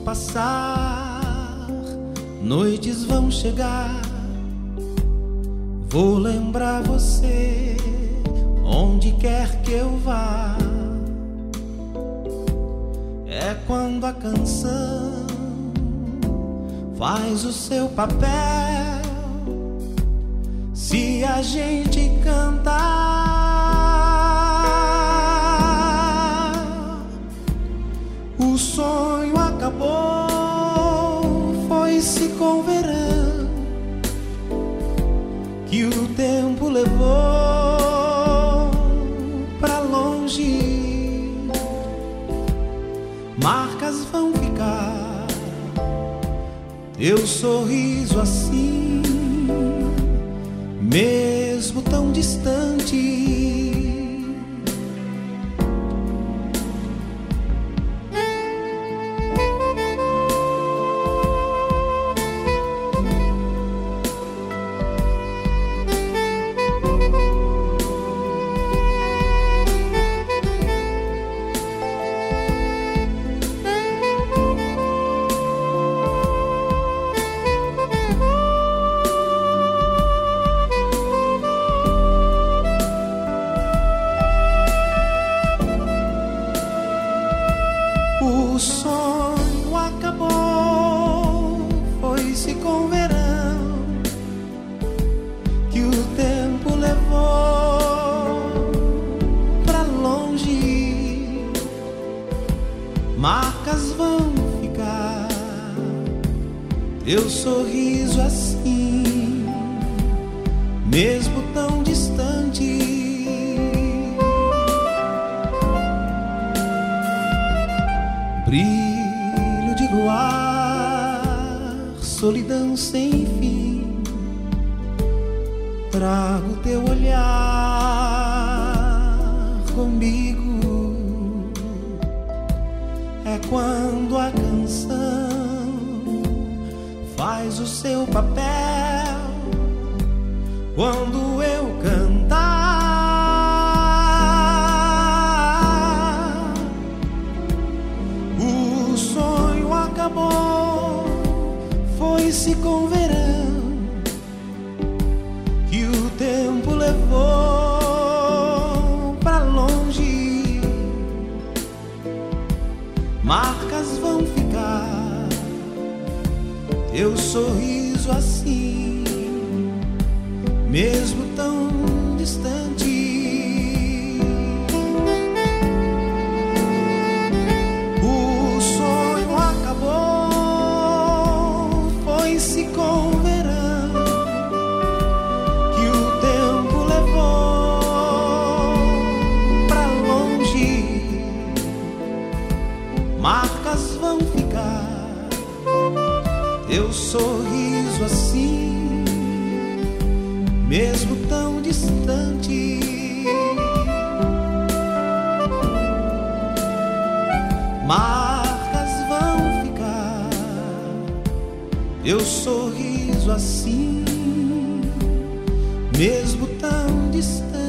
passar, noites vão chegar. Vou lembrar você onde quer que eu vá. É quando a canção faz o seu papel. Se a gente cantar, o sonho acabou, foi-se com o verão que o tempo levou pra longe. Marcas vão ficar, teu sorriso assim, mesmo tão distante. O sonho acabou, foi-se com o verão que o tempo levou pra longe. Marcas vão ficar, teu sorriso assim, mesmo tão distante. Brilho de luar, solidão sem fim. Trago teu olhar comigo. É quando a canção faz o seu papel. Quando eu cantar, o sonho acabou, foi-se com o verão que o tempo levou pra longe. Marcas vão ficar, teu sorriso assim, mesmo tão distante. O sonho acabou, foi-se com o verão que o tempo levou pra longe. Marcas vão ficar, teu sorriso assim, mesmo tão distante. Marcas vão ficar, teu sorriso assim, mesmo tão distante.